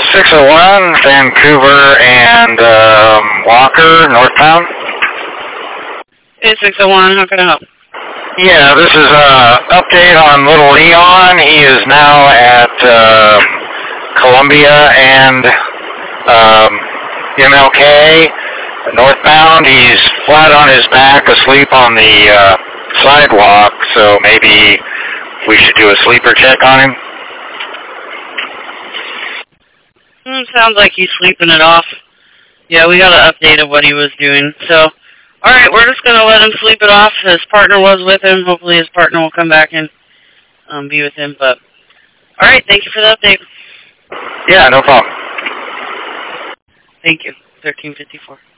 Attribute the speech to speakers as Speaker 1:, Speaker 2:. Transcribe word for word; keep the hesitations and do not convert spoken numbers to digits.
Speaker 1: six oh one, Vancouver and um, Walker, northbound.
Speaker 2: Hey, six oh one, how can I help?
Speaker 1: Yeah, this is an update on Little Leon. He is now at uh, Columbia and um, M L K, northbound. He's flat on his back, asleep on the uh, sidewalk, so maybe we should do a sleeper check on him.
Speaker 2: Mm, sounds like he's sleeping it off. Yeah, we got an update of what he was doing. So, alright, we're just going to let him sleep it off. His partner was with him. Hopefully his partner will come back and um, be with him. But, alright, thank you for the update.
Speaker 1: Yeah, no problem.
Speaker 2: Thank you. thirteen fifty-four.